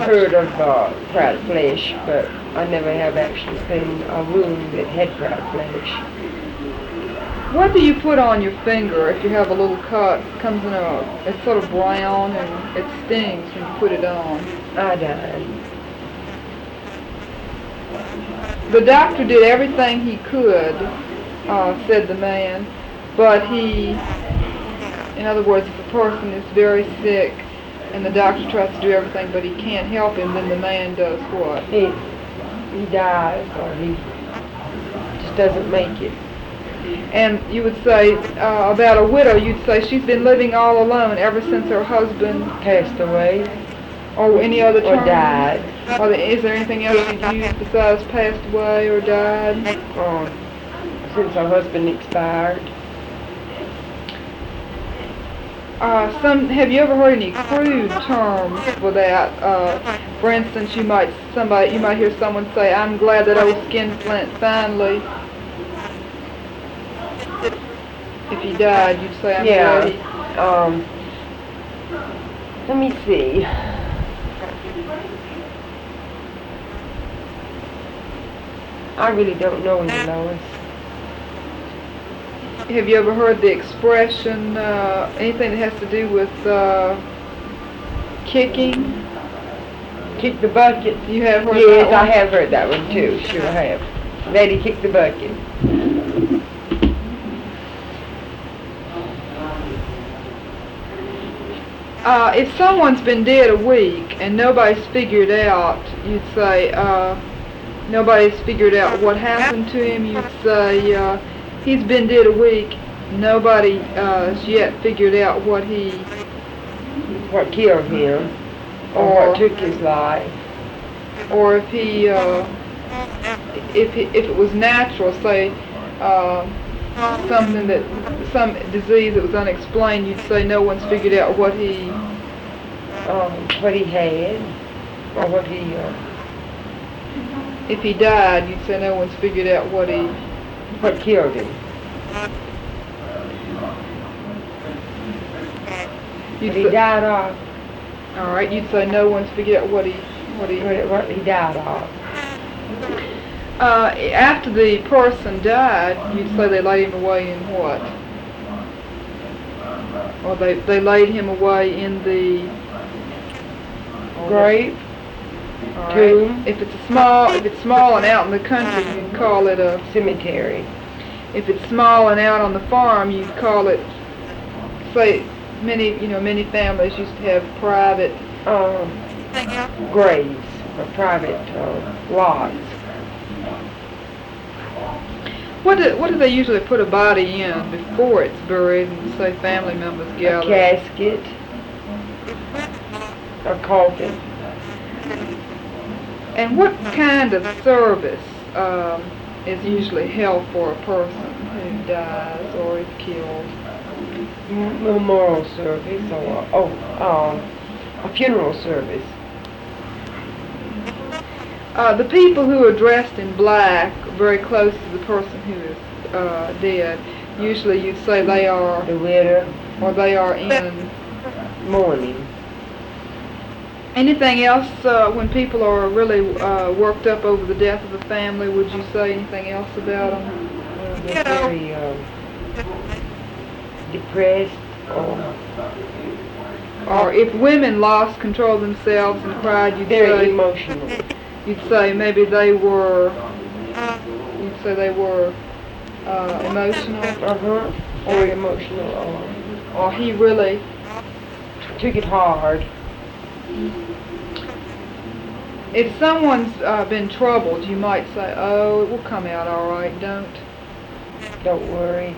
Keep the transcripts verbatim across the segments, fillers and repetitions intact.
heard of uh, fried flesh, but I never have actually seen a wound that had fried flesh. What do you put on your finger if you have a little cut? It comes in a, it's sort of brown and it stings when you put it on. Iodine. The doctor did everything he could, uh, said the man, but he, in other words, if a person is very sick and the doctor tries to do everything but he can't help him, then the man does what? He, he dies, or he just doesn't make it. And you would say, uh, about a widow, you'd say she's been living all alone ever since her husband Passed away. or any other Or term? died. Or the, is there anything else you'd use besides passed away or died? Uh, since her husband expired. Uh, some, have you ever heard any crude terms for that? Uh, for instance, you might somebody you might hear someone say, "I'm glad that old skinflint finally." If he died, you'd say, "I'm Yeah. glad he." Um, let me see. I really don't know you, Lois. Have you ever heard the expression, uh, anything that has to do with uh, kicking? Kick the bucket. You have heard Yes, that I one? have heard that one too. Sure have. Lady kick the bucket. Uh, if someone's been dead a week and nobody's figured out, you'd say, uh, nobody's figured out what happened to him, you'd say, uh, he's been dead a week, nobody uh, has yet figured out what he... What killed him, or, Or- what took his life. or if he, uh, if he, if it was natural, say, uh, something that, some disease that was unexplained, you'd say no one's figured out what he... Um, what he had, or what he, uh, If he died, you'd say no one's figured out what he... what killed him. You'd What he say, died of. all right, you'd say no one's figured out what he... What he... What, what he died of. Uh, after the person died, you'd say they laid him away in what? Or they, they laid him away in the... Grave. All right. Tomb. If it's a small, if it's small and out in the country, you'd call it a... Cemetery. If it's small and out on the farm, you'd call it, say, many, you know, many families used to have private... Um, graves, or private uh, lots. What do, what do they usually put a body in before it's buried and, say, family members A gather? casket. A coffin. And what kind of service um, is usually held for a person who dies or is killed? M- memorial service, or, oh, um, a funeral service. Uh, the people who are dressed in black, very close to the person who is uh, dead, usually you'd say they are, The widow. or they are in... Mourning. Anything else, uh, when people are really uh, worked up over the death of a family, would you say anything else about them? Uh, they're very uh, depressed, or Or if women lost control of themselves and cried, you'd very say, emotional. you'd say maybe they were, you'd say they were uh, emotional, Uh-huh. Very emotional. Or or he really, took it hard. if someone's uh, been troubled, you might say, oh, it will come out all right, don't. Don't worry.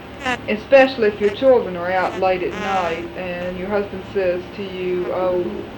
Especially if your children are out late at night and your husband says to you, oh,